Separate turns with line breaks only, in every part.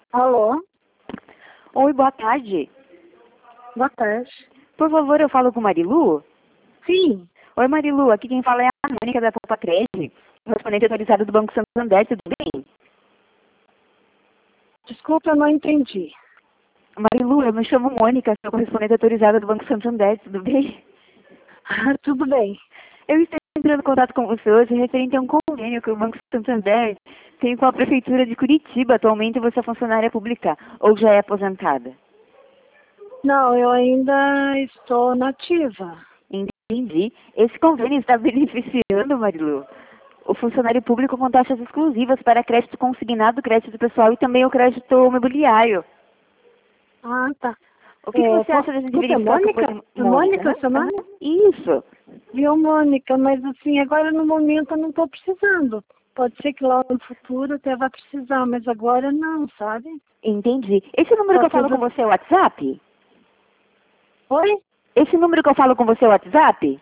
Alô?
Oi, boa tarde.
Boa tarde.
Por favor, eu falo com Marilu?
Sim.
Oi, Marilu, aqui quem fala é a Mônica da Poupa Cred, correspondente atualizada do Banco Santander, tudo bem?
Desculpa, eu não entendi.
Marilu, eu me chamo Mônica, sou correspondente autorizada do Banco Santander, tudo bem?
Tudo bem.
Eu estou entrando em contato com você hoje referente a um convênio que o Banco Santander tem com a Prefeitura de Curitiba. Atualmente você é funcionária pública ou já é aposentada?
Não, eu ainda estou nativa.
Entendi. Esse convênio está beneficiando, Marilu, o funcionário público com taxas exclusivas para crédito consignado, crédito pessoal e também o crédito imobiliário.
Ah, tá.
O que você acha da gente
Desculpa, é
verificar o que
Mônica?
pode...
É Mônica, seu nome?
Isso.
Viu, Mônica? Mas assim, agora no momento eu não estou precisando. Pode ser que lá no futuro até vá precisar, mas agora não, sabe?
Entendi. Esse número
Tá
que eu falo
tudo...
com você é o WhatsApp?
Oi?
Esse número que eu falo com você é o WhatsApp?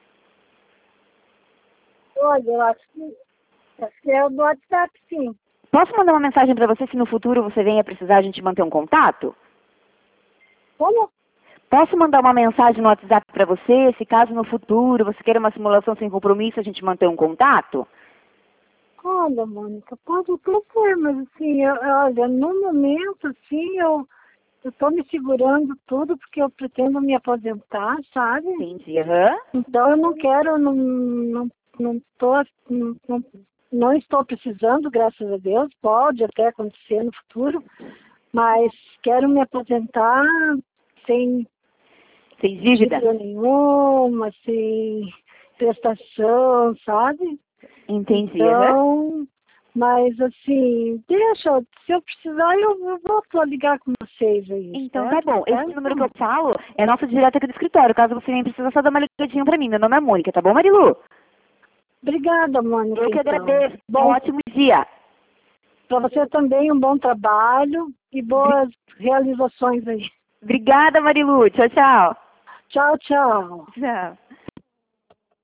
Olha, eu acho que é o do WhatsApp, sim.
Posso mandar uma mensagem para você se no futuro você venha precisar a gente manter um contato?
Como?
Posso mandar uma mensagem no WhatsApp para você, se caso no futuro você queira uma simulação sem compromisso, a gente manter um contato?
Olha, Mônica, pode propor, mas assim, olha, no momento, assim, eu estou me segurando tudo porque eu pretendo me aposentar, sabe?
Entendi, aham.
Então eu não quero, não, tô, não estou precisando, graças a Deus, pode até acontecer no futuro, mas quero me aposentar sem
Sem dívida?
dívida nenhuma, sem prestação, sabe?
Entendi, aham.
Então, mas assim, deixa, se eu precisar, eu volto a ligar com vocês aí.
Então tá
Certo?
bom. Esse número que eu falo é nosso direto aqui do escritório. Caso você nem precisa, só dar uma ligadinha pra mim. Meu nome é Mônica, tá bom, Marilu?
Obrigada, Mônica.
Eu que
Então.
agradeço. Um
Bom,
ótimo dia.
para você também um bom trabalho e boas realizações aí.
Obrigada, Marilu. Tchau, tchau.
Tchau, tchau.
Tchau.